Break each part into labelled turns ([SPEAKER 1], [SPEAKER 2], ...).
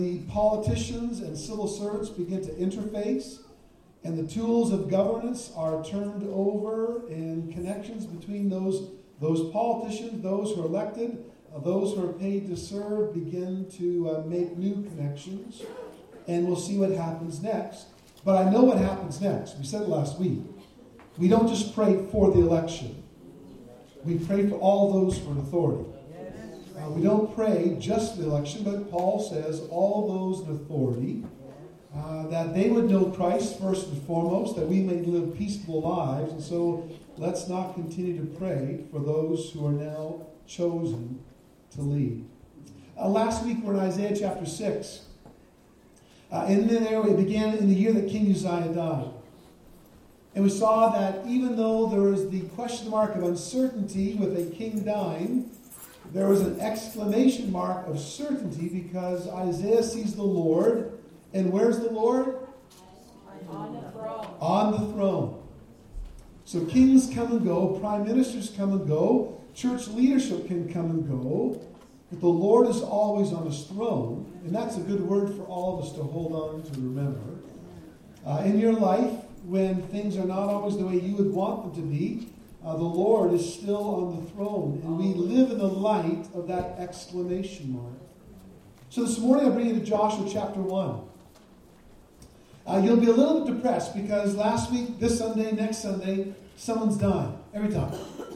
[SPEAKER 1] The politicians and civil servants begin to interface, and the tools of governance are turned over, and connections between those politicians, those who are elected, those who are paid to serve, begin to make new connections, and we'll see what happens next. But I know what happens next. We said it last week. We don't just pray for the election. We pray for all those who are in authority. We don't pray just for the election, but Paul says all those in authority, that they would know Christ first and foremost, that we may live peaceful lives. And so let's not continue to pray for those who are now chosen to lead. Last week we're in Isaiah chapter 6. In there it began in the year that King Uzziah died. And we saw that even though there was the question mark of uncertainty with a king dying, there was an exclamation mark of certainty, because Isaiah sees the Lord. And where's the Lord?
[SPEAKER 2] On the throne.
[SPEAKER 1] On the throne. So kings come and go, prime ministers come and go, church leadership can come and go, but the Lord is always on his throne. And that's a good word for all of us to hold on to remember. In your life, when things are not always the way you would want them to be, the Lord is still on the throne, and we live in the light of that exclamation mark. So this morning I'll bring you to Joshua chapter 1. You'll be a little bit depressed because last week, this Sunday, next Sunday, someone's dying. Every time.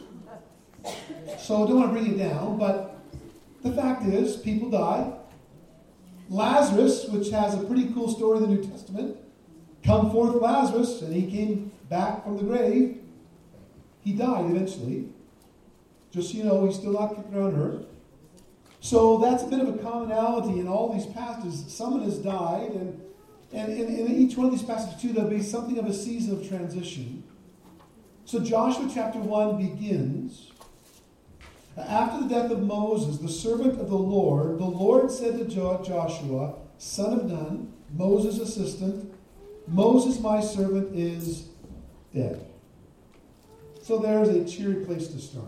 [SPEAKER 1] So I don't want to bring you down, but the fact is, people die. Lazarus, which has a pretty cool story in the New Testament, come forth Lazarus, and he came back from the grave. He died eventually. Just so you know, he's still not kicking around earth. So that's a bit of a commonality in all these passages. Someone has died, and in each one of these passages too, there'll be something of a season of transition. So Joshua chapter 1 begins. After the death of Moses, the servant of the Lord said to Joshua, son of Nun, Moses' assistant, Moses, my servant, is dead. So there's a cheery place to start.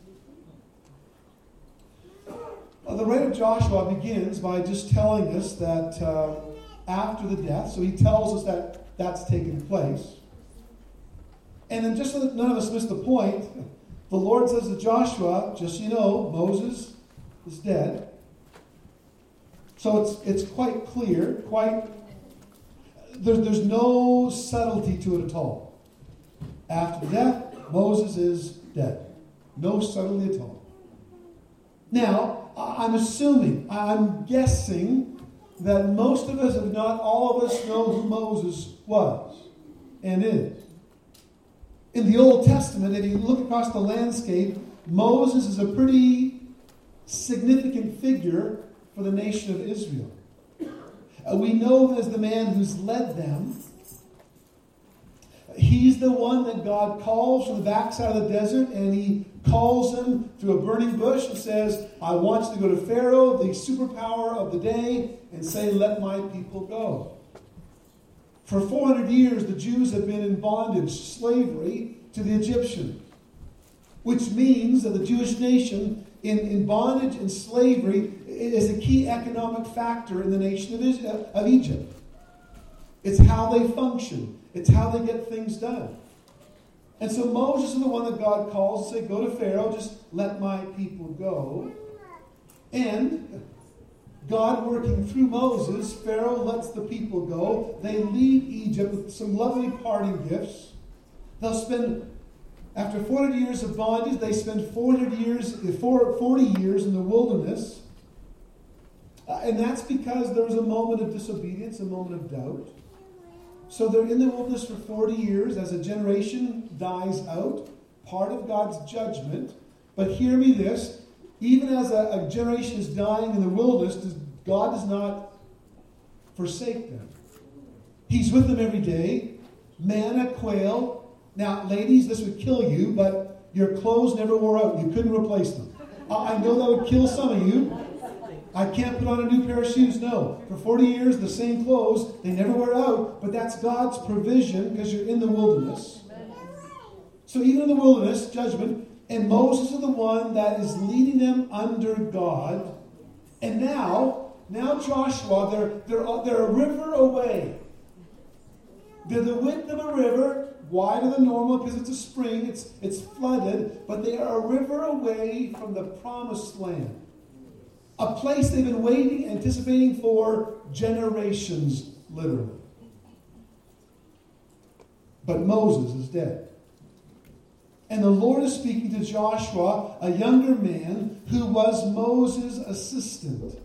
[SPEAKER 1] The writer of Joshua begins by just telling us that after the death, so he tells us that that's taken place. And then just so that none of us miss the point, the Lord says to Joshua, just so you know, Moses is dead. So it's quite clear, there's no subtlety to it at all. After death, Moses is dead. No subtlety at all. Now, I'm guessing that most of us, if not all of us, know who Moses was and is. In the Old Testament, if you look across the landscape, Moses is a pretty significant figure for the nation of Israel. We know him as the man who's led them. He's the one that God calls from the backside of the desert, and he calls him through a burning bush and says, I want you to go to Pharaoh, the superpower of the day, and say, let my people go. For 400 years, the Jews have been in bondage, slavery to the Egyptians, which means that the Jewish nation in bondage and slavery is a key economic factor in the nation of Egypt. It's how they function. It's how they get things done. And so Moses is the one that God calls to say, go to Pharaoh, just let my people go. And God working through Moses, Pharaoh lets the people go. They leave Egypt with some lovely parting gifts. They'll spend, after 400 years of bondage, they spend 40 years in the wilderness. And that's because there was a moment of disobedience, a moment of doubt. So they're in the wilderness for 40 years as a generation dies out, part of God's judgment. But hear me this, even as a generation is dying in the wilderness, God does not forsake them. He's with them every day. Manna, quail. Now, ladies, this would kill you, but your clothes never wore out. You couldn't replace them. I know that would kill some of you. I can't put on a new pair of shoes. No. For 40 years, the same clothes. They never wear out. But that's God's provision because you're in the wilderness. So even in the wilderness, judgment. And Moses is the one that is leading them under God. And now, now Joshua, they're a river away. They're the width of a river, wider than normal because it's a spring, it's flooded, but they are a river away from the promised land. A place they've been waiting, anticipating for generations, literally. But Moses is dead. And the Lord is speaking to Joshua, a younger man who was Moses' assistant.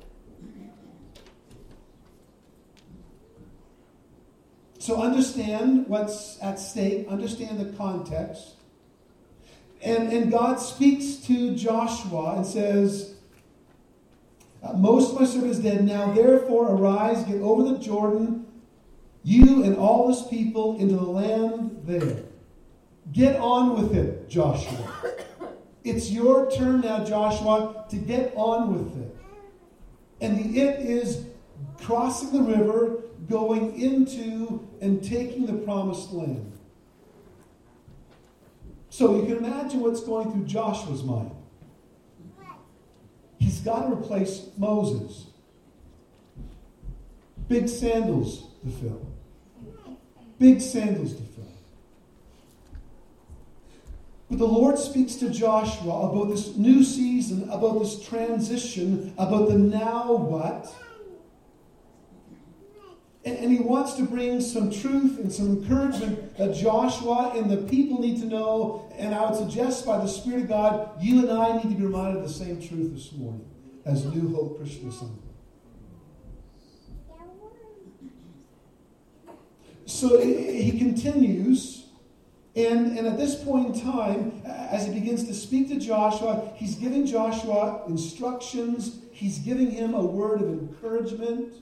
[SPEAKER 1] So understand what's at stake, understand the context. And God speaks to Joshua and says, most of my servant is dead. Now therefore arise, get over the Jordan, you and all this people, into the land there. Get on with it, Joshua. It's your turn now, Joshua, to get on with it. And the it is crossing the river, going into and taking the promised land. So you can imagine what's going through Joshua's mind. He's got to replace Moses. Big sandals to fill. Big sandals to fill. But the Lord speaks to Joshua about this new season, about this transition, about the now what. And he wants to bring some truth and some encouragement that Joshua and the people need to know. And I would suggest by the Spirit of God, you and I need to be reminded of the same truth this morning as New Hope Christian Assembly. So he continues, and at this point in time, as he begins to speak to Joshua, he's giving Joshua instructions. He's giving him a word of encouragement.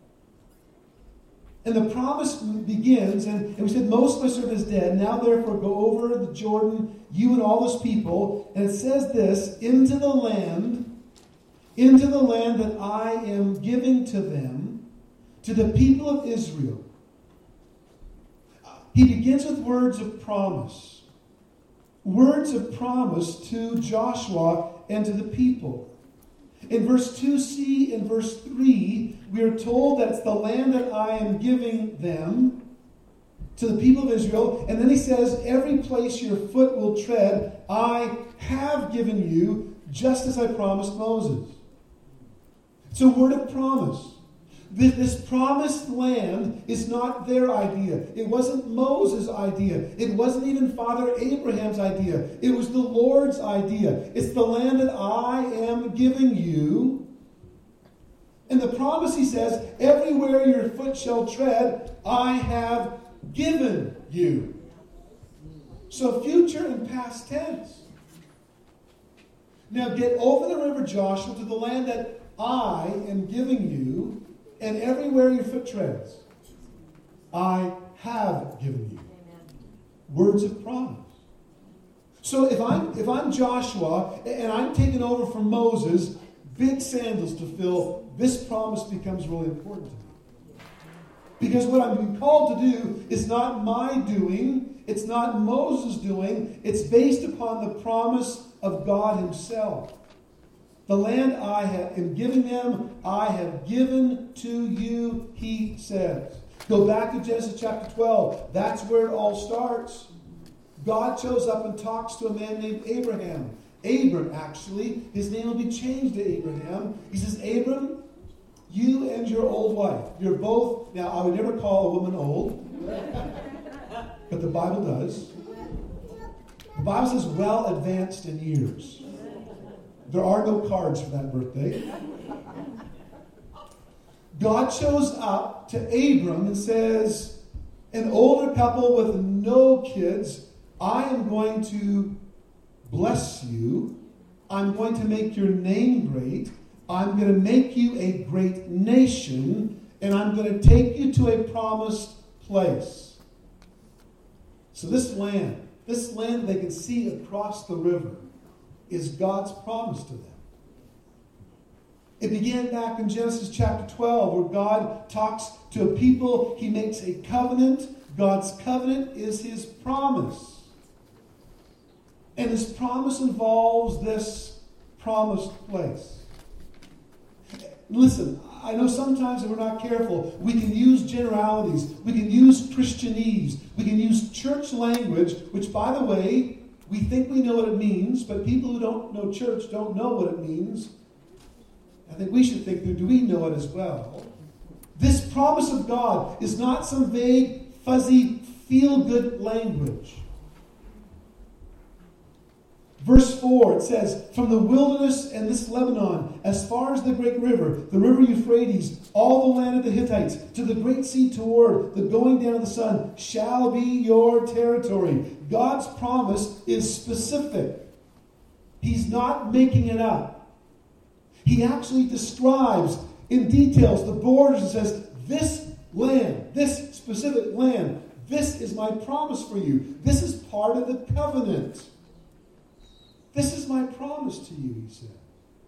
[SPEAKER 1] And the promise begins, and we said, most of my servant is dead. Now therefore go over the Jordan, you and all this people. And it says this, into the land that I am giving to them, to the people of Israel. He begins with words of promise. Words of promise to Joshua and to the people. In verse 2c and verse 3, we are told that it's the land that I am giving them, to the people of Israel. And then he says, every place your foot will tread, I have given you, just as I promised Moses. It's a word of promise. This promised land is not their idea. It wasn't Moses' idea. It wasn't even Father Abraham's idea. It was the Lord's idea. It's the land that I am giving you. And the promise, he says, everywhere your foot shall tread, I have given you. So future and past tense. Now get over the river, Joshua, to the land that I am giving you. And everywhere your foot treads, I have given you. Words of promise. So if I'm Joshua and I'm taking over from Moses, big sandals to fill, this promise becomes really important to me. Because what I'm being called to do is not my doing, it's not Moses' doing, it's based upon the promise of God himself. The land I am giving them, I have given to you, he says. Go back to Genesis chapter 12. That's where it all starts. God shows up and talks to a man named Abraham. Abram, actually. His name will be changed to Abraham. He says, Abram, you and your old wife, you're both, now I would never call a woman old, but the Bible does. The Bible says well advanced in years. There are no cards for that birthday. God shows up to Abram and says, an older couple with no kids, I am going to bless you. I'm going to make your name great. I'm going to make you a great nation. And I'm going to take you to a promised place. So this land they can see across the river, is God's promise to them. It began back in Genesis chapter 12, where God talks to a people. He makes a covenant. God's covenant is his promise. And his promise involves this promised place. Listen, I know sometimes if we're not careful, we can use generalities, we can use Christianese, we can use church language, which, by the way, we think we know what it means, but people who don't know church don't know what it means. I think we should think, do we know it as well? This promise of God is not some vague, fuzzy, feel-good language. Verse 4, it says, from the wilderness and this Lebanon, as far as the great river, the river Euphrates, all the land of the Hittites, to the great sea toward the going down of the sun, shall be your territory. God's promise is specific. He's not making it up. He actually describes in details the borders and says, this land, this specific land, this is my promise for you. This is part of the covenant. This is my promise to you, he said.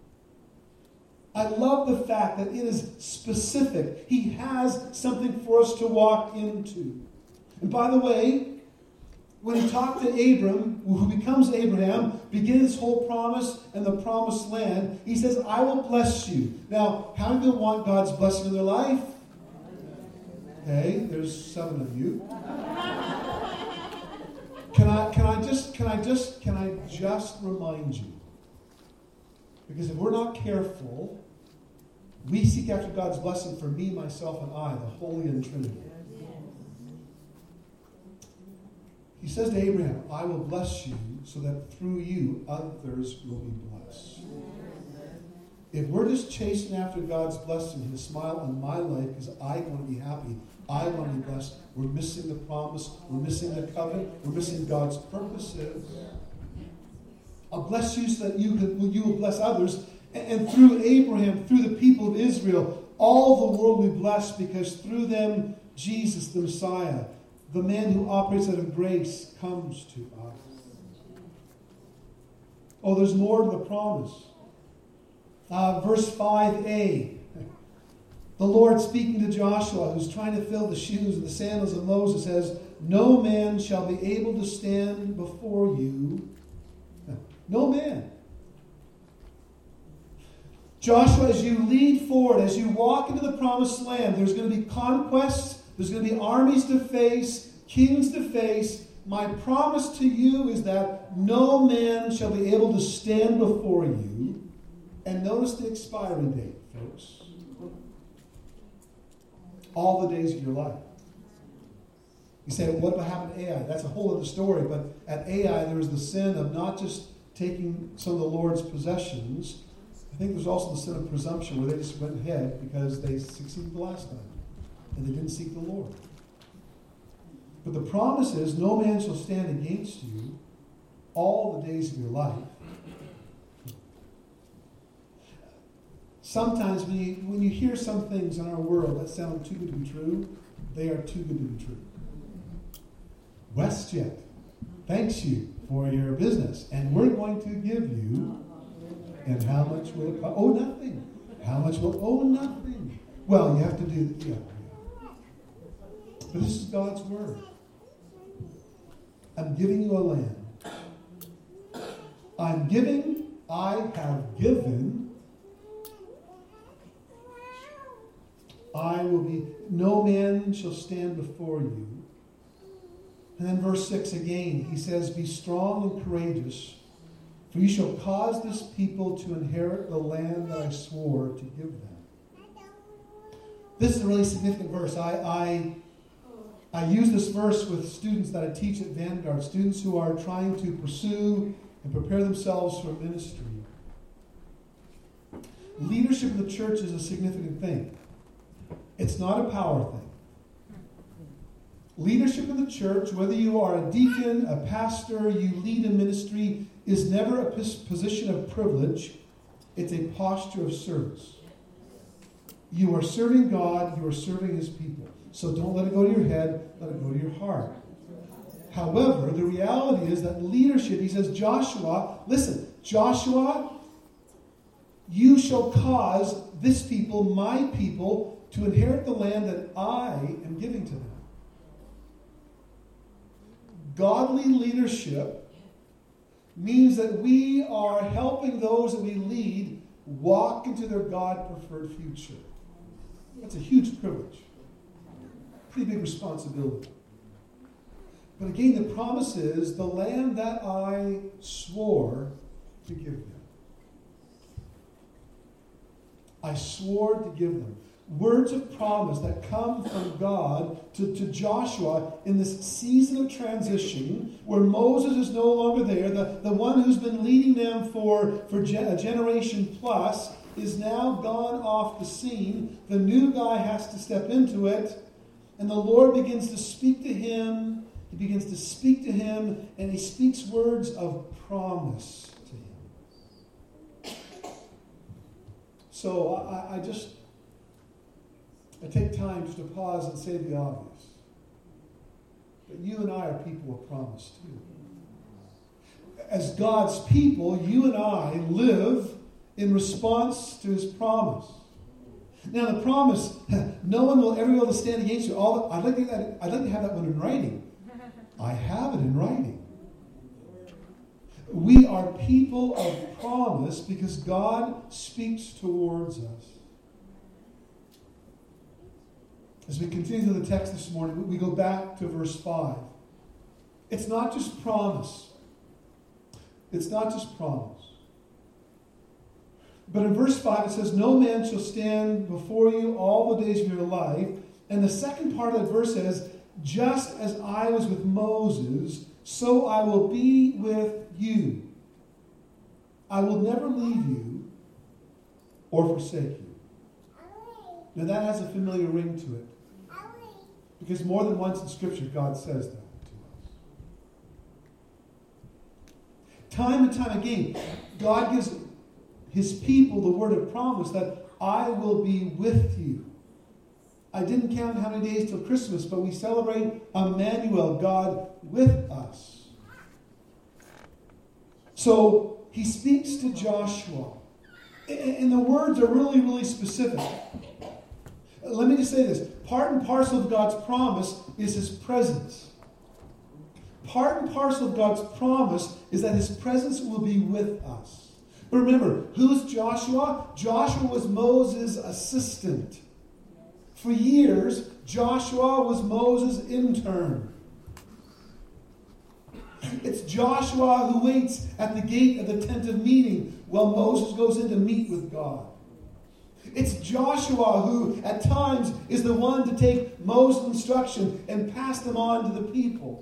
[SPEAKER 1] I love the fact that it is specific. He has something for us to walk into. And by the way, when he talked to Abram, who becomes Abraham, begins his whole promise and the promised land, he says, I will bless you. Now, how many people want God's blessing in their life? Okay, there's 7 of you. Can I just remind you? Because if we're not careful, we seek after God's blessing for me, myself, and I, the Holy and Trinity. He says to Abraham, I will bless you so that through you others will be blessed. If we're just chasing after God's blessing, His smile on my life because I want to be happy, I want to be blessed, we're missing the promise, we're missing the covenant, we're missing God's purposes. I'll bless you so that you will bless others. And through Abraham, through the people of Israel, all the world will be blessed because through them, Jesus, the Messiah, the man who operates out of grace, comes to us. Oh, there's more to the promise. Verse 5a. The Lord speaking to Joshua, who's trying to fill the shoes and the sandals of Moses, says, no man shall be able to stand before you. No man. Joshua, as you lead forward, as you walk into the promised land, there's going to be conquests, there's going to be armies to face, kings to face. My promise to you is that no man shall be able to stand before you. And notice the expiry date, folks. All the days of your life. You say, well, what happened to Ai? That's a whole other story. But at Ai, there was the sin of not just taking some of the Lord's possessions. I think there's also the sin of presumption where they just went ahead because they succeeded the last time. And they didn't seek the Lord. But the promise is, no man shall stand against you all the days of your life. Sometimes when you hear some things in our world that sound too good to be true, they are too good to be true. WestJet thanks you for your business, and we're going to give you, and how much will it cost? Oh, nothing. How much will, oh, nothing. Well, you have to do, yeah. But this is God's word. I'm giving you a land. I have given, I will be, no man shall stand before you. And then verse 6 again, he says, be strong and courageous, for you shall cause this people to inherit the land that I swore to give them. This is a really significant verse. I use this verse with students that I teach at Vanguard, students who are trying to pursue and prepare themselves for ministry. Leadership in the church is a significant thing. It's not a power thing. Leadership in the church, whether you are a deacon, a pastor, you lead a ministry, is never a position of privilege. It's a posture of service. You are serving God, you are serving His people. So don't let it go to your head, let it go to your heart. However, the reality is that leadership, he says, Joshua, listen, Joshua, you shall cause this people, my people, to inherit the land that I am giving to them. Godly leadership means that we are helping those that we lead walk into their God-preferred future. That's a huge privilege. Pretty big responsibility. But again, the promise is the land that I swore to give them. I swore to give them. Words of promise that come from God to Joshua in this season of transition where Moses is no longer there. The one who's been leading them for a generation plus is now gone off the scene. The new guy has to step into it. And the Lord begins to speak to him. He begins to speak to him, and he speaks words of promise to him. So I take time just to pause and say the obvious. But you and I are people of promise too. As God's people, you and I live in response to his promise. Now the promise, no one will ever be able to stand against you. I'd like to have that one in writing. I have it in writing. We are people of promise because God speaks towards us. As we continue the text this morning, we go back to verse 5. It's not just promise. It's not just promise. But in verse 5 it says, no man shall stand before you all the days of your life. And the second part of that verse says, just as I was with Moses, so I will be with you. I will never leave you or forsake you. Now that has a familiar ring to it. Because more than once in Scripture, God says that to us. Time and time again, God gives his people the word of promise that I will be with you. I didn't count how many days till Christmas, but we celebrate Emmanuel, God with us. So he speaks to Joshua. And the words are really, really specific. Let me just say this. Part and parcel of God's promise is his presence. Part and parcel of God's promise is that his presence will be with us. But remember, who's Joshua? Joshua was Moses' assistant. For years, Joshua was Moses' intern. It's Joshua who waits at the gate of the tent of meeting while Moses goes in to meet with God. It's Joshua who, at times, is the one to take Moses' instruction and pass them on to the people.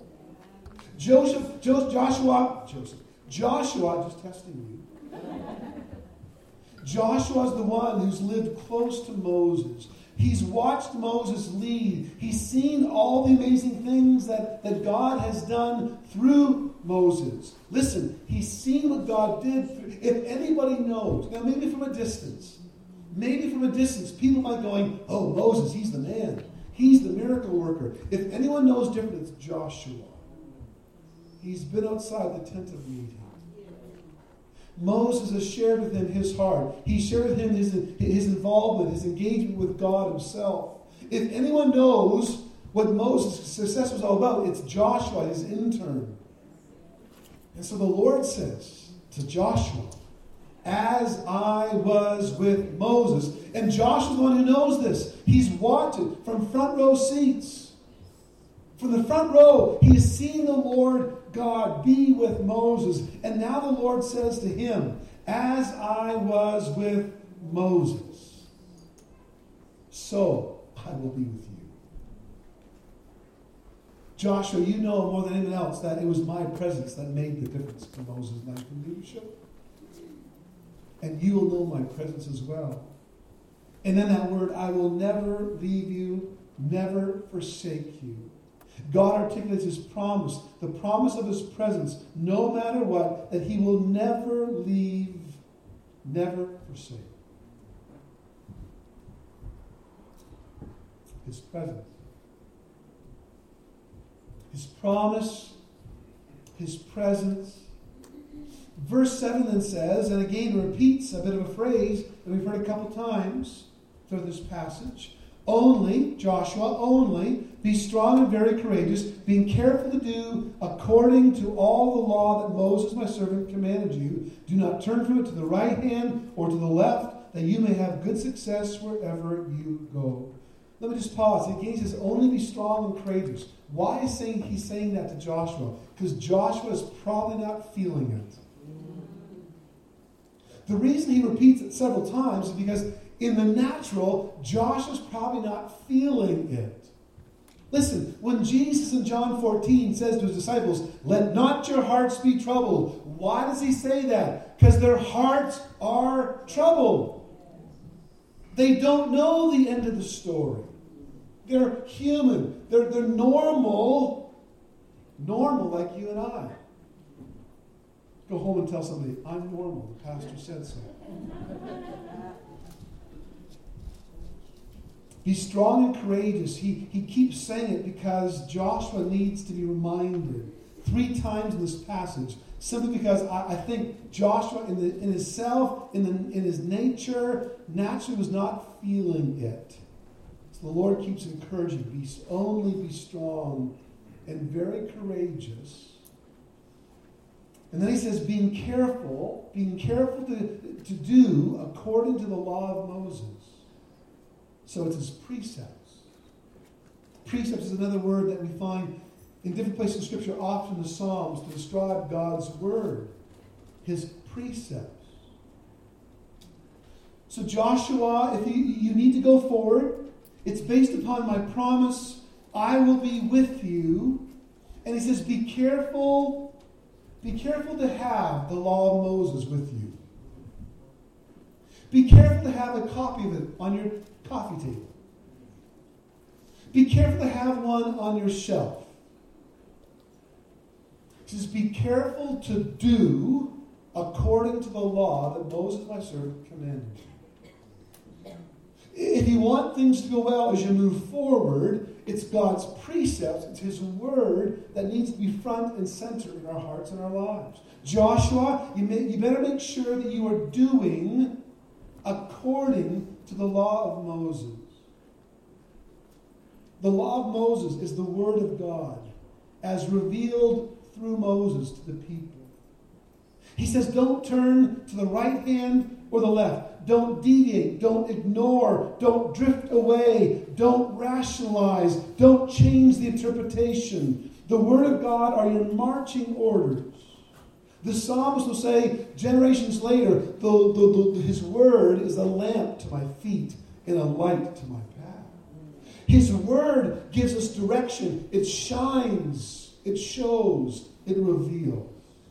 [SPEAKER 1] Joshua, just testing you. Joshua's the one who's lived close to Moses. He's watched Moses lead. He's seen all the amazing things that God has done through Moses. Listen, he's seen what God did. If anybody knows, now maybe from a distance, people might going, oh, Moses, he's the man. He's the miracle worker. If anyone knows different, it's Joshua. He's been outside the tent of meeting. Moses has shared with him his heart. He shared with him his involvement, his engagement with God himself. If anyone knows what Moses' success was all about, it's Joshua, his intern. And so the Lord says to Joshua, as I was with Moses. And Joshua's the one who knows this. He's watched it from front row seats. From the front row, he has seen the Lord God be with Moses. And now the Lord says to him, as I was with Moses, so I will be with you. Joshua, you know more than anyone else that it was my presence that made the difference to Moses' life and leadership. And you will know my presence as well. And then that word, I will never leave you, never forsake you. God articulates his promise, the promise of his presence, no matter what, that he will never leave, never forsake. His presence. His promise, his presence. Verse 7 then says, and again repeats a bit of a phrase that we've heard a couple times through this passage. Only, Joshua, only, be strong and very courageous, being careful to do according to all the law that Moses my servant commanded you. Do not turn from it to the right hand or to the left, that you may have good success wherever you go. Let me just pause. Again, he says, only be strong and courageous. Why is he saying that to Joshua? Because Joshua is probably not feeling it. The reason he repeats it several times is because in the natural, Joshua's probably not feeling it. Listen, when Jesus in John 14 says to his disciples, let not your hearts be troubled. Why does he say that? Because their hearts are troubled. They don't know the end of the story. They're human. They're normal. Normal like you and I. Go home and tell somebody, I'm normal. The pastor said so. Be strong and courageous. He keeps saying it because Joshua needs to be reminded 3 times in this passage. Simply because I think Joshua in his self, in his nature, naturally was not feeling it. So the Lord keeps encouraging, only be strong and very courageous. And then he says, being careful to do according to the law of Moses. So it's his precepts. Precepts is another word that we find in different places in Scripture, often in the Psalms, to describe God's word, his precepts. So Joshua, if you need to go forward, it's based upon my promise, I will be with you. And he says, be careful to have the law of Moses with you. Be careful to have a copy of it on your coffee table. Be careful to have one on your shelf. Just be careful to do according to the law that Moses, my servant, commanded you. If you want things to go well as you move forward, it's God's precepts, it's his word that needs to be front and center in our hearts and our lives. Joshua, you better make sure that you are doing according to the law of Moses. The law of Moses is the word of God as revealed through Moses to the people. He says, don't turn to the right hand or the left. Don't deviate. Don't ignore. Don't drift away. Don't rationalize. Don't change the interpretation. The Word of God are your marching orders. The psalmist will say, generations later, his Word is a lamp to my feet and a light to my path. His Word gives us direction. It shines. It shows. It reveals.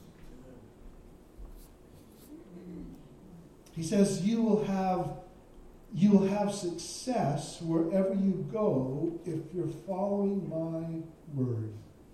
[SPEAKER 1] He says you will have success wherever you go if you're following my word.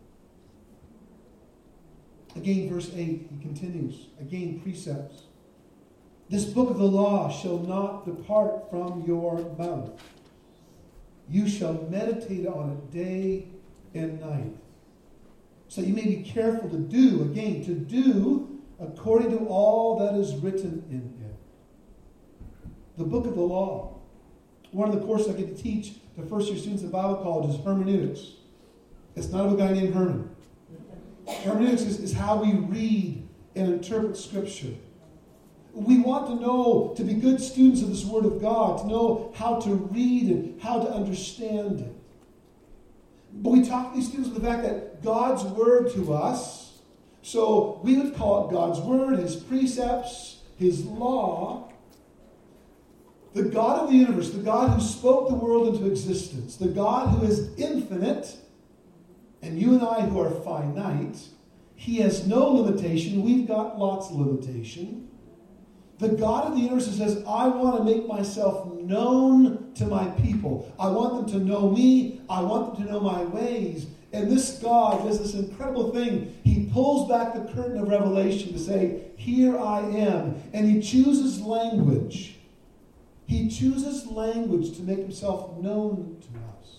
[SPEAKER 1] Again, verse 8, he continues. Again, precepts. This book of the law shall not depart from your mouth. You shall meditate on it day and night. So you may be careful to do according to all that is written in it. The book of the law. One of the courses I get to teach to first-year students at Bible college is hermeneutics. It's not a guy named Herman. Hermeneutics is how we read and interpret Scripture. We want to know, to be good students of this Word of God, to know how to read it, how to understand it. But we talk to these students with the fact that God's Word to us, so we would call it God's Word, His precepts, His law. The God of the universe, the God who spoke the world into existence, the God who is infinite, and you and I who are finite, He has no limitation. We've got lots of limitation. The God of the universe who says, I want to make myself known to my people. I want them to know me. I want them to know my ways. And this God does this incredible thing. He pulls back the curtain of revelation to say, here I am. And He chooses language. He chooses language to make Himself known to us.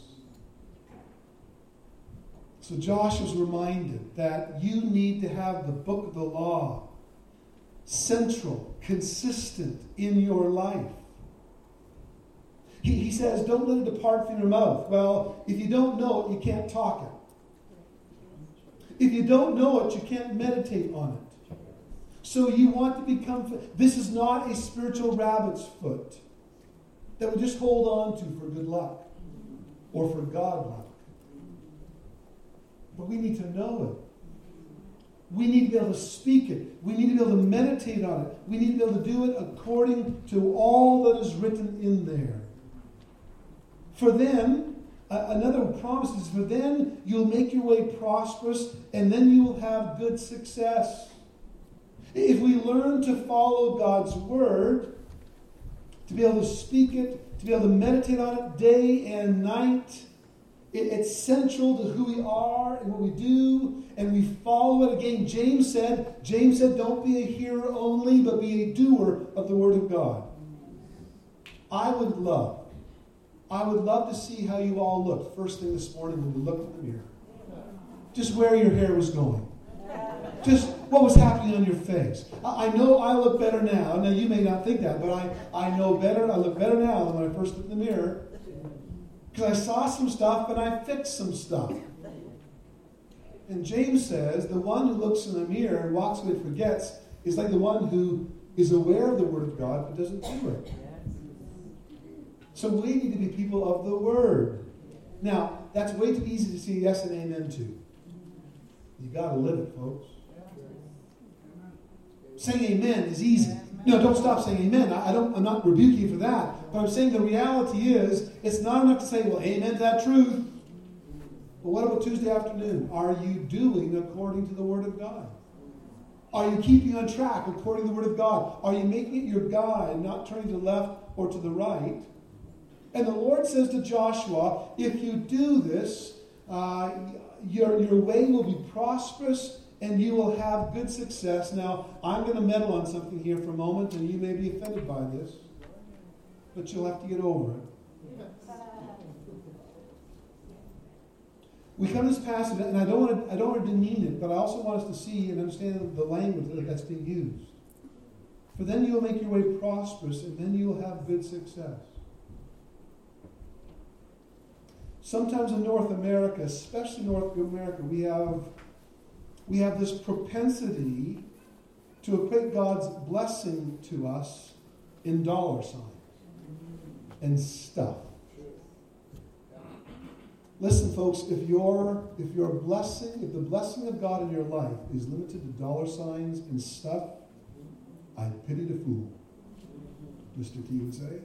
[SPEAKER 1] So Joshua's reminded that you need to have the book of the law central, consistent in your life. He says, don't let it depart from your mouth. Well, if you don't know it, you can't talk it. If you don't know it, you can't meditate on it. So you want to become... This is not a spiritual rabbit's foot that we just hold on to for good luck or for God luck. But we need to know it. We need to be able to speak it. We need to be able to meditate on it. We need to be able to do it according to all that is written in there. For then, another promise is, for then you'll make your way prosperous, and then you will have good success. If we learn to follow God's word, to be able to speak it, to be able to meditate on it day and night, it's central to who we are and what we do, and we follow it. Again, James said, don't be a hearer only, but be a doer of the word of God. I would love to see how you all looked first thing this morning when you looked in the mirror. Just where your hair was going. Just what was happening on your face. I know I look better now. Now, you may not think that, but I know better. I look better now than when I first looked in the mirror. Because I saw some stuff and I fixed some stuff. And James says, the one who looks in the mirror and walks away and forgets is like the one who is aware of the word of God but doesn't do it. So we need to be people of the word. Now, that's way too easy to say yes and amen to. You got to live it, folks. Saying amen is easy. No, don't stop saying amen. I'm not rebuking you for that. But I'm saying the reality is, it's not enough to say, well, amen to that truth. But what about Tuesday afternoon? Are you doing according to the Word of God? Are you keeping on track according to the Word of God? Are you making it your guide, not turning to the left or to the right? And the Lord says to Joshua, if you do this, your way will be prosperous and you will have good success. Now, I'm going to meddle on something here for a moment, and you may be offended by this, but you'll have to get over it. We come to this passage, and I don't want to demean it, but I also want us to see and understand the language that's being used. For then you will make your way prosperous, and then you will have good success. Sometimes in North America, especially North America, we have this propensity to equate God's blessing to us in dollar signs and stuff. Listen, folks, if the blessing of God in your life is limited to dollar signs and stuff, I pity the fool, Mr. T would say.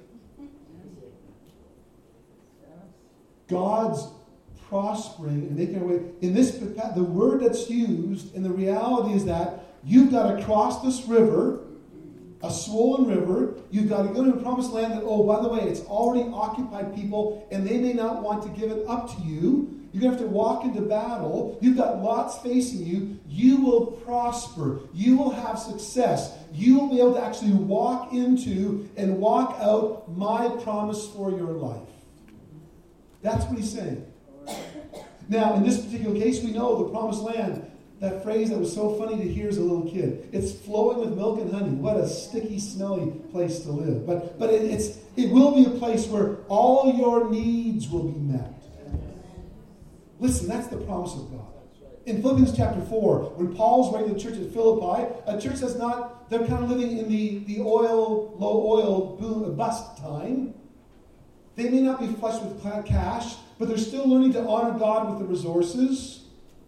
[SPEAKER 1] God's prospering and making our way. In this, the word that's used, and the reality is that you've got to cross this river, a swollen river. You've got to go to a promised land that, oh, by the way, it's already occupied people, and they may not want to give it up to you. You're going to have to walk into battle. You've got lots facing you. You will prosper. You will have success. You will be able to actually walk into and walk out my promise for your life. That's what he's saying. Now, in this particular case, we know the promised land, that phrase that was so funny to hear as a little kid. It's flowing with milk and honey. What a sticky, smelly place to live. But it will be a place where all your needs will be met. Listen, that's the promise of God. In Philippians chapter 4, when Paul's writing to the church at Philippi, a church that's not, they're kind of living in the low oil boom, bust time. They may not be flush with cash, but they're still learning to honor God with the resources.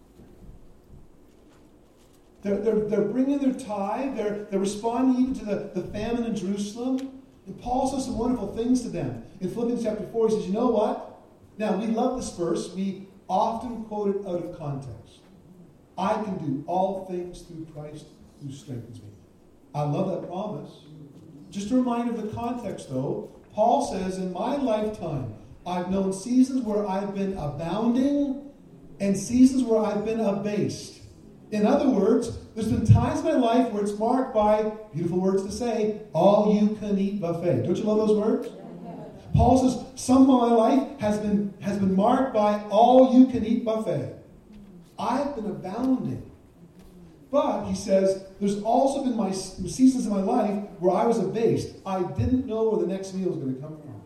[SPEAKER 1] They're bringing their tithe. They're responding even to the famine in Jerusalem. And Paul says some wonderful things to them. In Philippians chapter 4, he says, you know what? Now, we love this verse. We often quote it out of context. I can do all things through Christ who strengthens me. I love that promise. Just a reminder of the context, though. Paul says, in my lifetime, I've known seasons where I've been abounding and seasons where I've been abased. In other words, there's been times in my life where it's marked by, beautiful words to say, all-you-can-eat buffet. Don't you love those words? Paul says, some of my life has been marked by all-you-can-eat buffet. I've been abounding. But, he says, there's also been my seasons in my life where I was abased. I didn't know where the next meal was going to come from.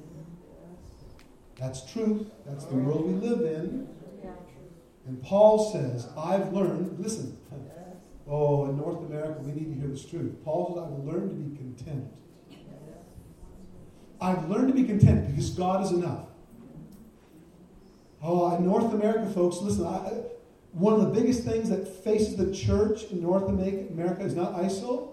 [SPEAKER 1] That's truth. That's the world we live in. And Paul says, I've learned, listen, Oh, in North America, we need to hear this truth. Paul says, I've learned to be content. I've learned to be content because God is enough. Oh, in North America, folks, listen, one of the biggest things that faces the church in North America is not ISIL.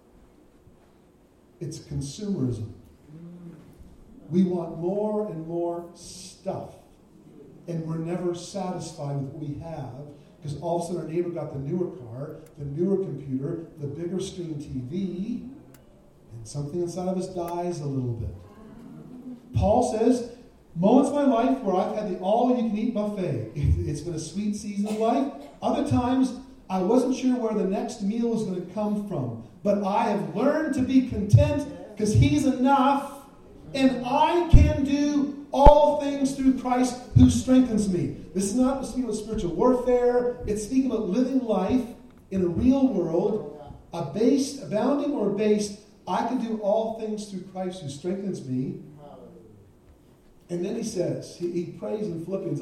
[SPEAKER 1] It's consumerism. We want more and more stuff. And we're never satisfied with what we have because all of a sudden our neighbor got the newer car, the newer computer, the bigger screen TV, and something inside of us dies a little bit. Paul says, moments of my life where I've had the all-you-can-eat buffet. It's been a sweet season of life. Other times, I wasn't sure where the next meal was going to come from. But I have learned to be content because He's enough. And I can do all things through Christ who strengthens me. This is not speaking about spiritual warfare. It's speaking about living life in a real world, abounding or abased. I can do all things through Christ who strengthens me. And then he says, he prays in Philippians,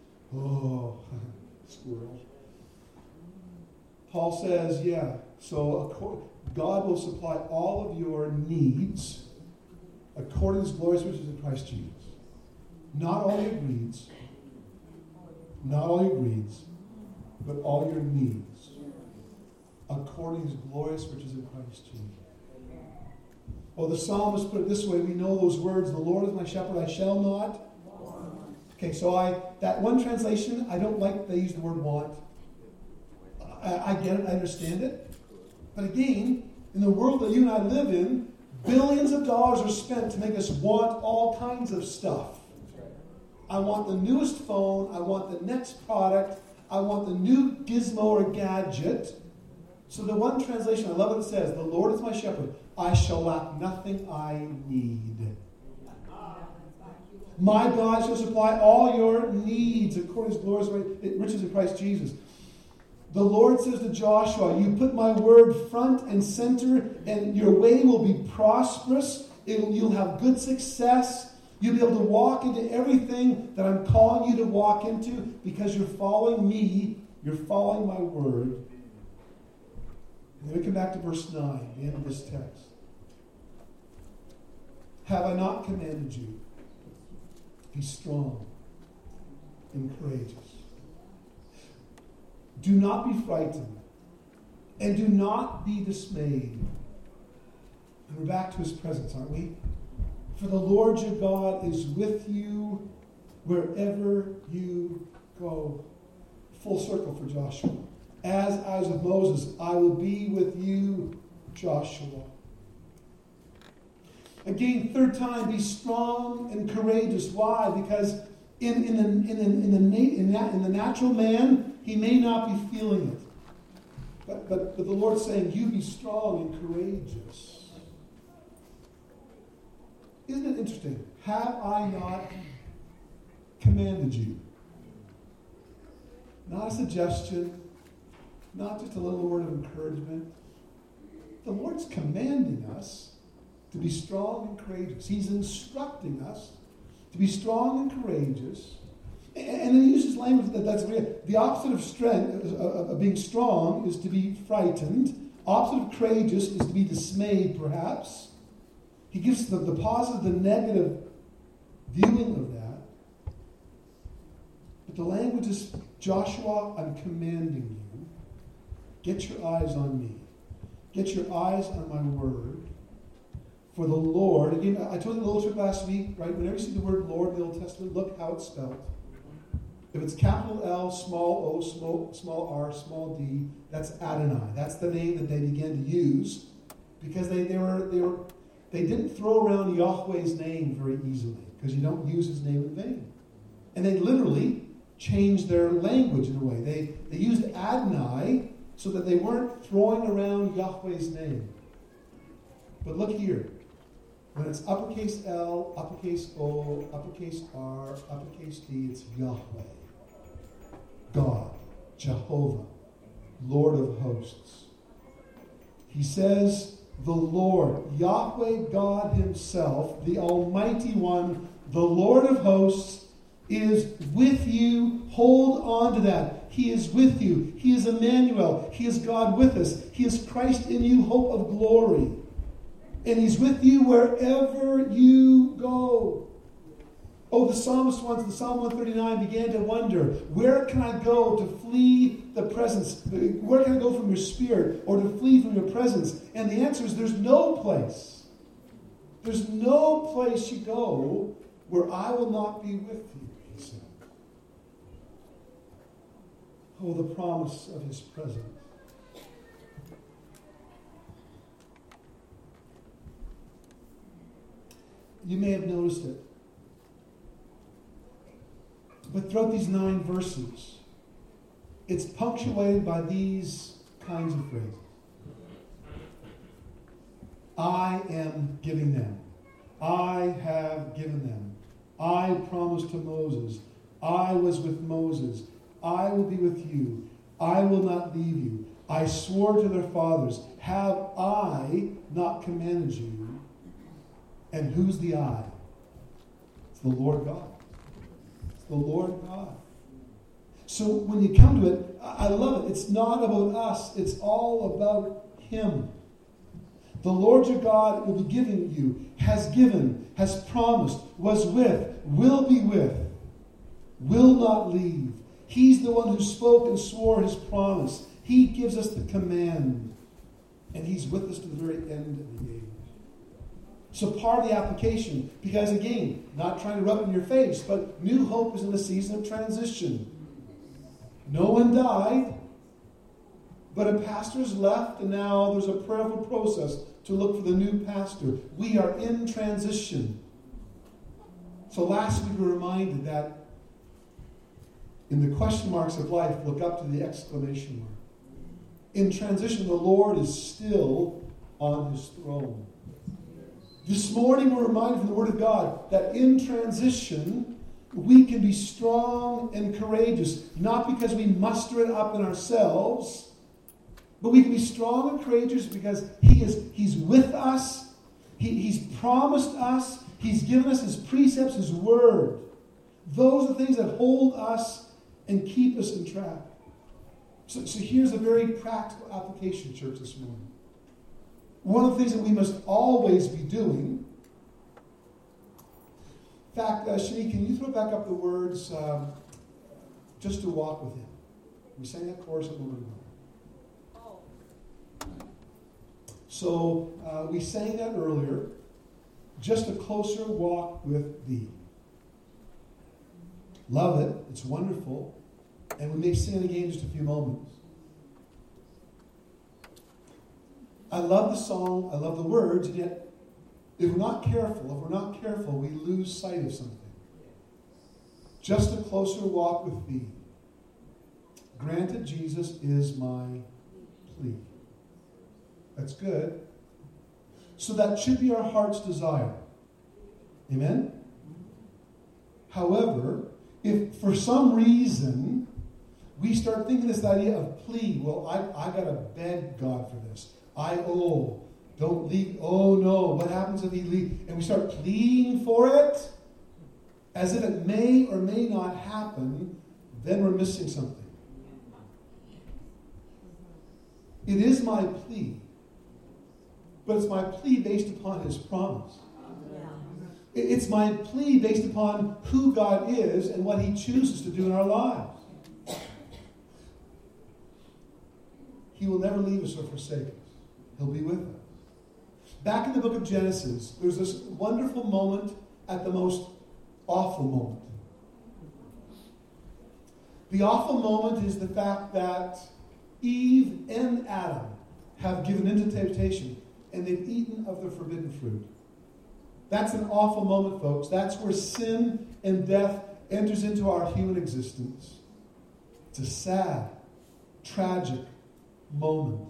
[SPEAKER 1] squirrel. Paul says, so God will supply all of your needs according to His glorious riches in Christ Jesus. Not all your greeds, but all your needs according to His glorious riches in Christ Jesus. Oh, the psalmist put it this way. We know those words. The Lord is my shepherd, I shall not. Okay, so that one translation, I don't like they use the word want. I get it, I understand it. But again, in the world that you and I live in, billions of dollars are spent to make us want all kinds of stuff. I want the newest phone. I want the next product. I want the new gizmo or gadget. So the one translation, I love what it says. The Lord is my shepherd. I shall lack nothing I need. My God shall supply all your needs according to His glorious riches in Christ Jesus. The Lord says to Joshua, you put my word front and center, and your way will be prosperous. You'll have good success. You'll be able to walk into everything that I'm calling you to walk into because you're following me. You're following my word. And then we come back to verse 9, the end of this text. Have I not commanded you? Be strong and courageous. Do not be frightened, and do not be dismayed. And we're back to His presence, aren't we? For the Lord your God is with you wherever you go. Full circle for Joshua. As I was with Moses, I will be with you, Joshua. Again, third time, be strong and courageous. Why? Because in the natural man, he may not be feeling it. But the Lord's saying, you be strong and courageous. Isn't it interesting? Have I not commanded you? Not a suggestion, not just a little word of encouragement. The Lord's commanding us to be strong and courageous. He's instructing us to be strong and courageous. And then he uses language that's real. The opposite of strength, of being strong, is to be frightened. Opposite of courageous is to be dismayed, perhaps. He gives the positive, the negative viewing of that. But the language is, Joshua, I'm commanding you. Get your eyes on me. Get your eyes on my word. For the Lord, again, I told you the little trick last week, right? Whenever you see the word Lord in the Old Testament, look how it's spelled. If it's capital L, small o, small r, small d, that's Adonai. That's the name that they began to use because they didn't throw around Yahweh's name very easily because you don't use His name in vain. And they literally changed their language in a way. They used Adonai so that they weren't throwing around Yahweh's name. But look here. When it's uppercase L, uppercase O, uppercase R, uppercase D, it's Yahweh. God, Jehovah, Lord of hosts. He says, the Lord, Yahweh God Himself, the Almighty One, the Lord of hosts, is with you. Hold on to that. He is with you. He is Emmanuel. He is God with us. He is Christ in you, hope of glory. And He's with you wherever you go. Oh, the psalmist once, in Psalm 139, began to wonder, where can I go to flee the presence? Where can I go from your spirit or to flee from your presence? And the answer is there's no place. There's no place you go where I will not be with you, he said. Oh, the promise of His presence. You may have noticed it. But throughout these 9 verses, it's punctuated by these kinds of phrases. I am giving them. I have given them. I promised to Moses. I was with Moses. I will be with you. I will not leave you. I swore to their fathers. Have I not commanded you? And who's the I? It's the Lord God. The Lord God. So when you come to it, I love it. It's not about us. It's all about Him. The Lord your God will be giving you, has given, has promised, was with, will be with, will not leave. He's the one who spoke and swore His promise. He gives us the command. And He's with us to the very end of the age. So part of the application, because again, not trying to rub it in your face, but New Hope is in a season of transition. No one died, but a pastor's left, and now there's a prayerful process to look for the new pastor. We are in transition. So last week we were reminded that in the question marks of life, look up to the exclamation mark. In transition, the Lord is still on His throne. This morning we're reminded from the Word of God that in transition we can be strong and courageous, not because we muster it up in ourselves, but we can be strong and courageous because He's with us, He's promised us, He's given us His precepts, His Word. Those are the things that hold us and keep us in track. So here's a very practical application, church, this morning. One of the things that we must always be doing. In fact, Shani, can you throw back up the words, just to walk with Him? We sang that chorus a moment ago. So we sang that earlier. Just a closer walk with Thee. Love it. It's wonderful. And we may sing it again in just a few moments. I love the song, I love the words, and yet if we're not careful, we lose sight of something. Just a closer walk with Thee. Granted, Jesus is my plea. That's good. So that should be our heart's desire. Amen? However, if for some reason we start thinking this idea of plea, well, I got to beg God for this. Don't leave. Oh no, what happens if He leaves? And we start pleading for it, as if it may or may not happen, then we're missing something. It is my plea, but it's my plea based upon His promise. It's my plea based upon who God is and what He chooses to do in our lives. He will never leave us or forsake us. He'll be with us. Back in the book of Genesis, there's this wonderful moment at the most awful moment. The awful moment is the fact that Eve and Adam have given into temptation and they've eaten of the forbidden fruit. That's an awful moment, folks. That's where sin and death enters into our human existence. It's a sad, tragic moment.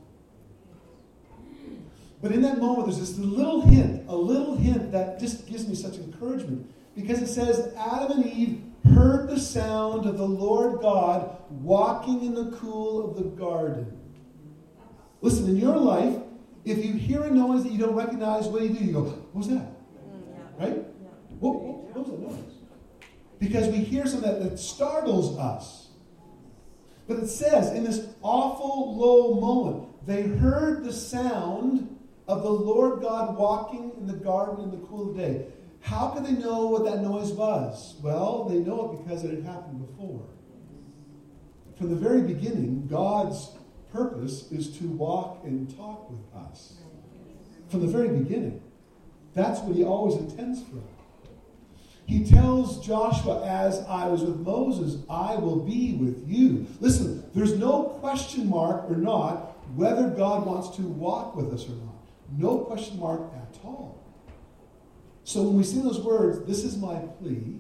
[SPEAKER 1] But in that moment, there's this little hint that just gives me such encouragement. Because it says, Adam and Eve heard the sound of the Lord God walking in the cool of the garden. Listen, in your life, if you hear a noise that you don't recognize, what do? You go, what was that? Right? What was that noise? Because we hear something that startles us. But it says, in this awful low moment, they heard the sound of the Lord God walking in the garden in the cool of the day. How could they know what that noise was? Well, they know it because it had happened before. From the very beginning, God's purpose is to walk and talk with us. From the very beginning. That's what he always intends for us. He tells Joshua, as I was with Moses, I will be with you. Listen, there's no question mark or not whether God wants to walk with us or not. No question mark at all. So when we see those words, this is my plea.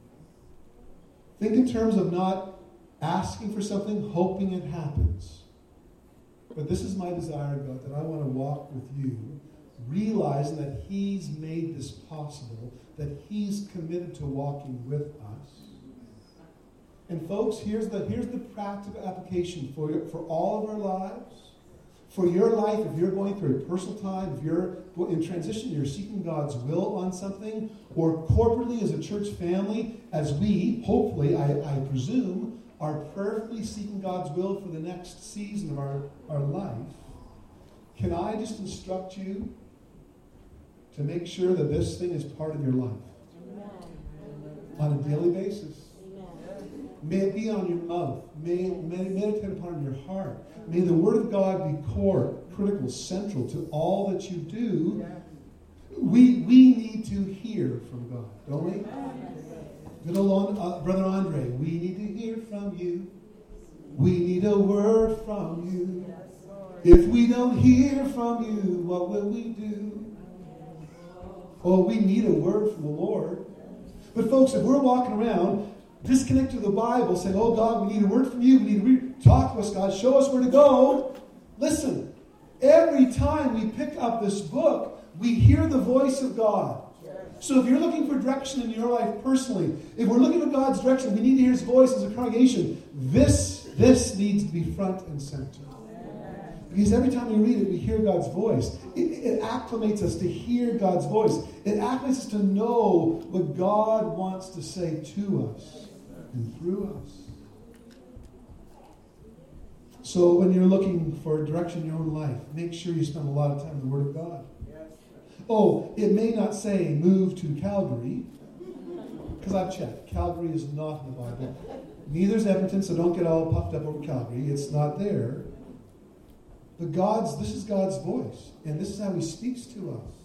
[SPEAKER 1] Think in terms of not asking for something, hoping it happens. But this is my desire, God, that I want to walk with you, realizing that he's made this possible, that he's committed to walking with us. And folks, here's the practical application for all of our lives. For your life, if you're going through a personal time, if you're in transition, you're seeking God's will on something, or corporately as a church family, as we, hopefully, I presume, are prayerfully seeking God's will for the next season of our life, can I just instruct you to make sure that this thing is part of your life? Amen. On a daily basis. Amen. May it be on your mouth. May it meditate upon your heart. May the Word of God be core, critical, central to all that you do. Yeah. We need to hear from God, don't we? Good old Brother Andre, we need to hear from you. We need a word from you. If we don't hear from you, what will we do? Oh, we need a word from the Lord. But folks, if we're walking around disconnected to the Bible, saying, oh God, we need a word from you, we need to talk to us, God, show us where to go. Listen, every time we pick up this book, we hear the voice of God. So if you're looking for direction in your life personally, if we're looking for God's direction, we need to hear his voice as a congregation. This needs to be front and center. Because every time we read it, we hear God's voice. It acclimates us to hear God's voice. It acclimates us to know what God wants to say to us and through us. So when you're looking for direction in your own life, make sure you spend a lot of time in the Word of God. Oh, it may not say move to Calgary, because I've checked. Calgary is not in the Bible. Neither is Edmonton, so don't get all puffed up over Calgary. It's not there. But this is God's voice, and this is how he speaks to us.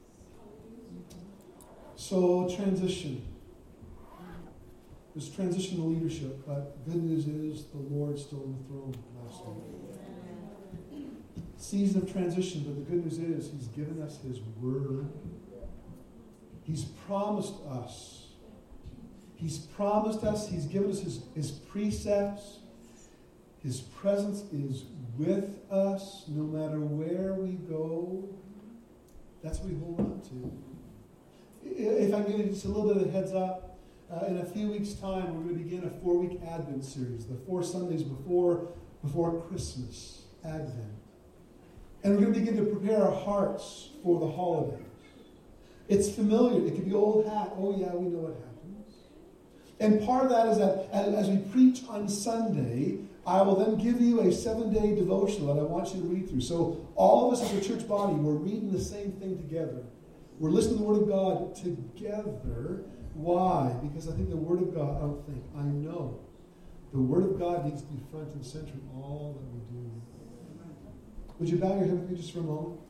[SPEAKER 1] So, transition. There's transitional leadership, but good news is the Lord's still on the throne last week. Season of transition, but the good news is he's given us his word. He's promised us. He's given us his precepts. His presence is with us no matter where we go. That's what we hold on to. If I can give you just a little bit of a heads up, in a few weeks' time, we're going to begin a 4-week Advent series, the 4 Sundays before Christmas, Advent. And we're going to begin to prepare our hearts for the holidays. It's familiar. It can be old hat. Oh, yeah, we know what happens. And part of that is that as we preach on Sunday, I will then give you a 7-day devotional that I want you to read through. So all of us as a church body, we're reading the same thing together. We're listening to the Word of God together. Why? Because I think the Word of God, I know, the Word of God needs to be front and center in all that we do. Would you bow your head with me just for a moment?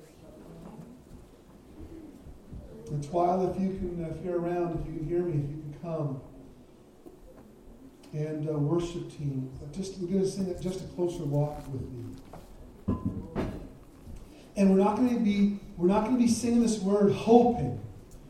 [SPEAKER 1] And Twyla, if you're around, if you can hear me, if you can come. And worship team, we're going to sing just a closer walk with me. And we're not going to be singing this word hoping.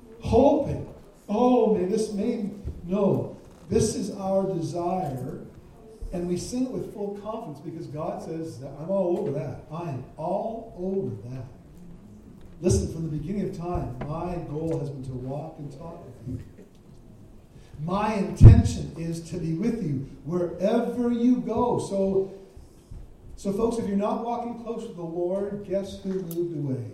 [SPEAKER 1] Oh, no. This is our desire, and we sing it with full confidence because God says that I'm all over that. I am all over that. Listen, from the beginning of time, my goal has been to walk and talk with you. My intention is to be with you wherever you go. So folks, if you're not walking close with the Lord, guess who moved away?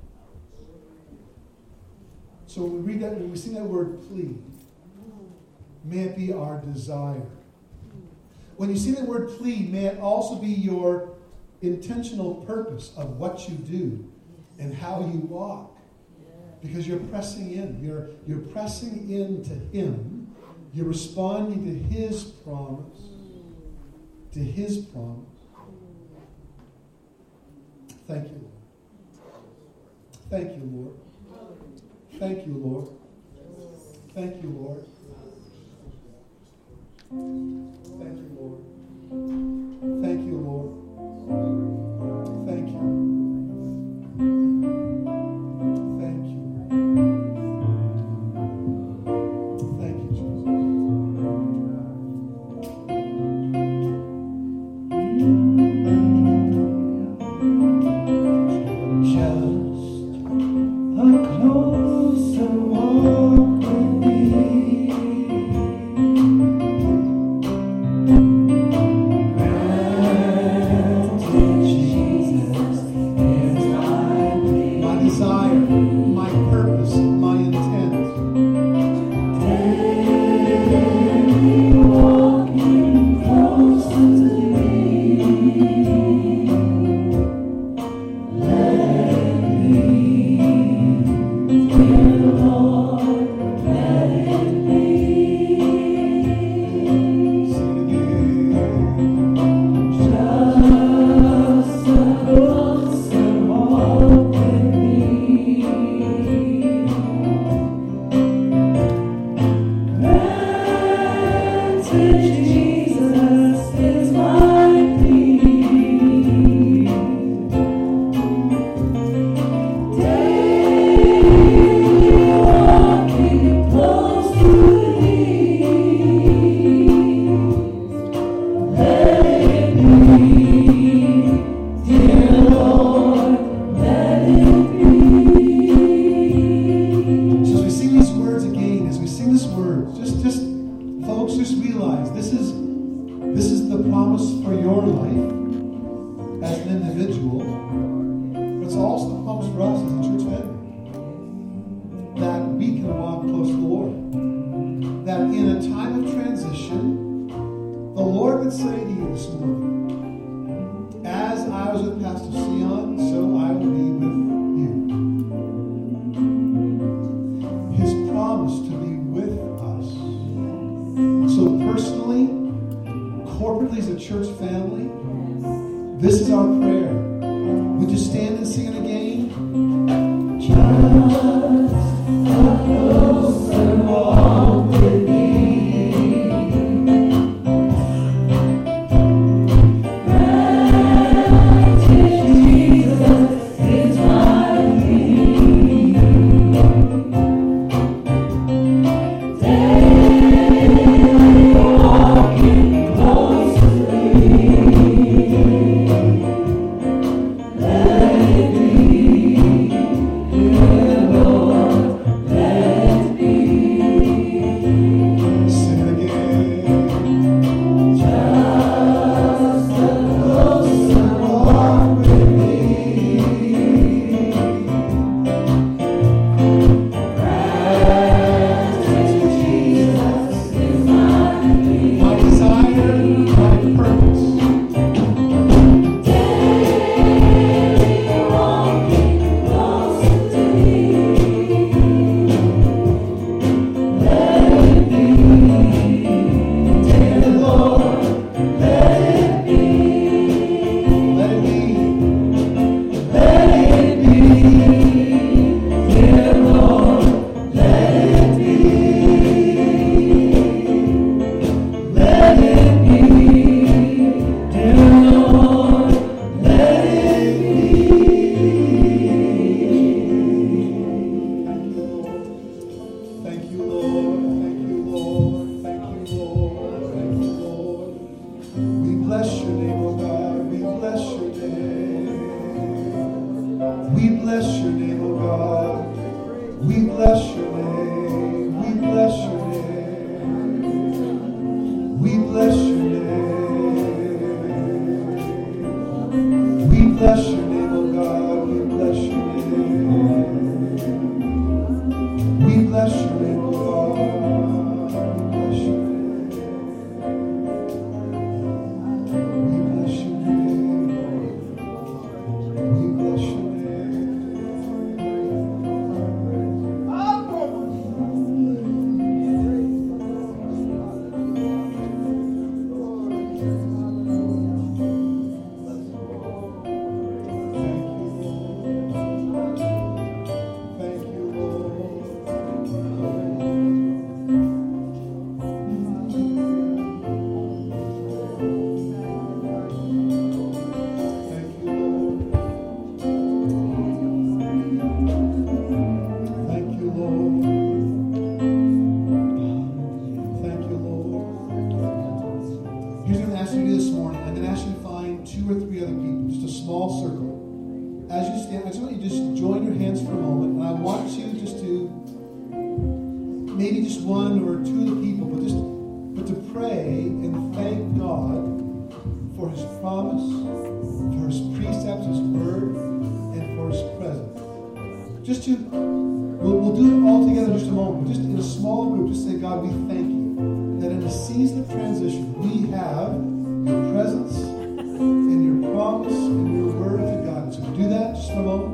[SPEAKER 1] So when we sing that word plea, may it be our desire. When you see the word plead, may it also be your intentional purpose of what you do and how you walk. Because you're pressing in. You're pressing into Him. You're responding to His promise. To His promise. Thank you, Lord. Thank you, Lord. Thank you, Lord. Thank you, Lord. Thank you, Lord. Thank you, Lord. Thank you. Thank you. Thank you, Jesus.
[SPEAKER 3] Just a closer walk with thee.
[SPEAKER 1] bless your name, O God. one or two of the people, but to pray and thank God for His promise, for His precepts, His word, and for His presence. We'll do it all together in just a moment. Just in a small group, just say, God, we thank you that in the season of transition, we have your presence and your promise and your word to God. So do that just for a moment.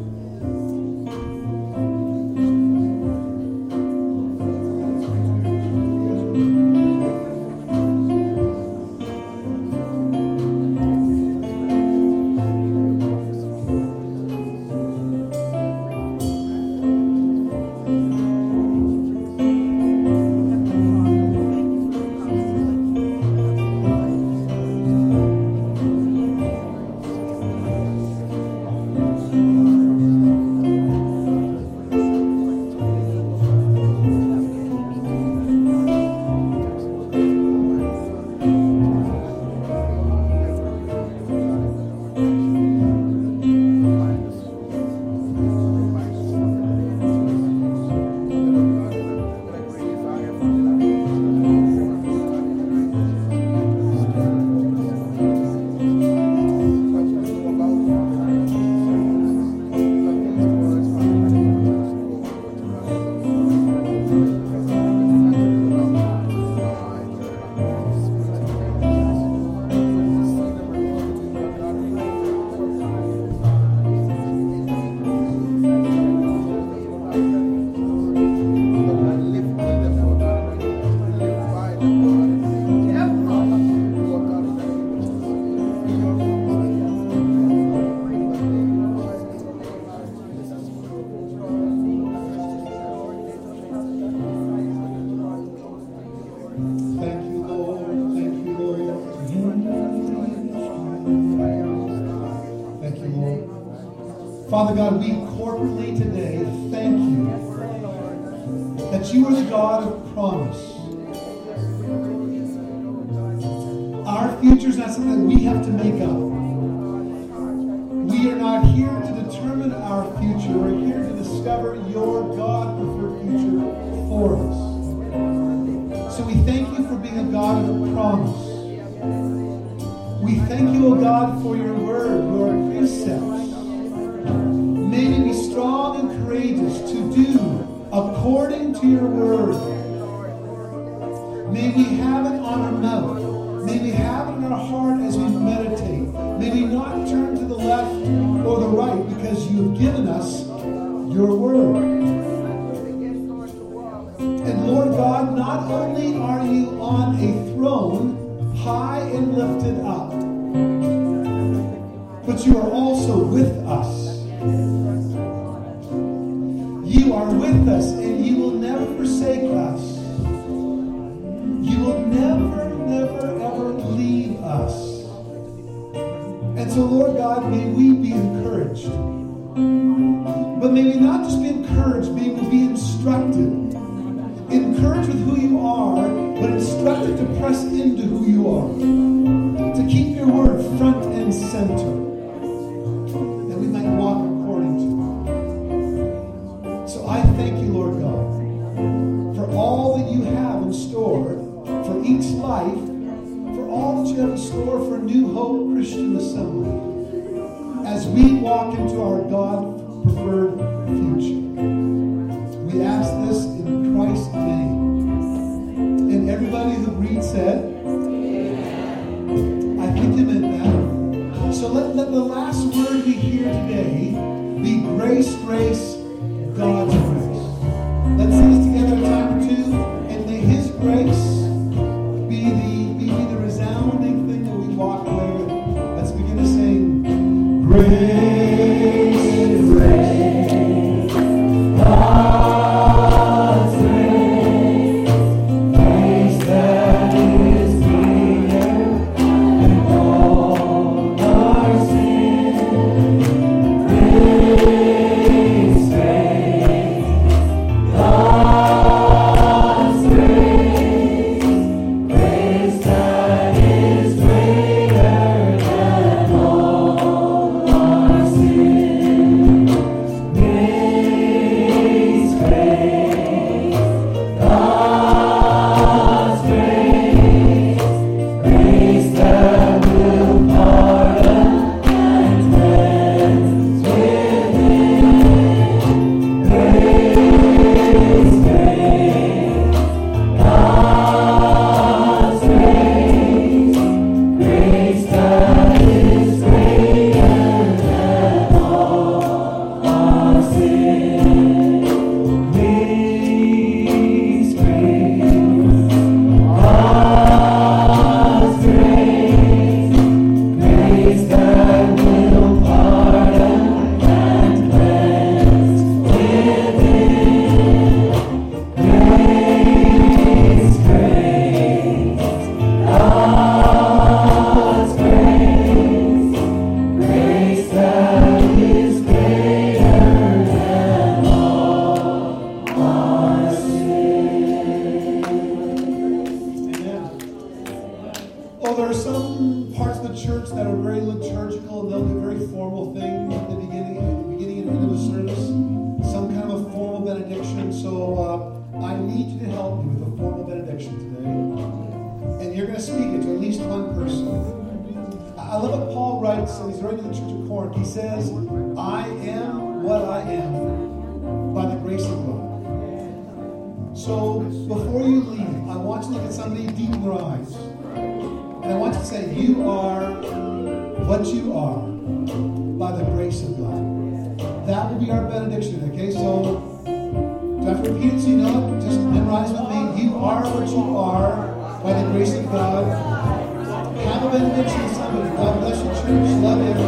[SPEAKER 1] Father God, we corporately today thank you that you are the God of promise. Our future is not something that we have to make up. We are not here to determine our future. We're here to discover your God-preferred future for us. So we thank you for being a God of promise. We thank you, O God, for your word, your precepts. May we be strong and courageous to do according to your word. May we have it on our mouth. May we have it in our heart as we meditate. May we not turn to the left or the right because you have given us your word. And Lord God, not only are you on a throne high and lifted up, but you are also with us. You are with us and you will never forsake us. You will never, never, ever leave us. And so, Lord God, may we be encouraged. But may we not just be encouraged, may we be instructed. Encouraged with who you are, but instructed to press into who you are. To keep your word front and center. That we might walk according to it. So I thank you, Lord God, for all that you have in store for each life, for all that you have in store for New Hope Christian Assembly, as we walk into our God-preferred future. We ask this in Christ's name. And everybody who agreed said, Amen. I think you meant that. So let the last word we hear today be grace, grace, God's grace. Let's sing this together a time or two, and may His grace be the resounding thing that we walk away with. Let's begin to sing, grace, grace, God's grace, grace that is greater than all our sin, grace are some parts of the church that are very liturgical and they'll do very formal things at the beginning and end of the service. Some kind of a formal benediction. So I need you to help me with a formal benediction today. And you're going to speak it to at least one person. I love what Paul writes, and he's writing to the church of Corinth. He says, I am what I am by the grace of God. So before you leave, I want you to look at somebody deep in their eyes. And I want you to say, you are what you are by the grace of God. That will be our benediction, okay? So, do I have to repeat it so you know it? Just memorize with me. You are what you are by the grace of God. Have a benediction with somebody. God bless you, church. Love you.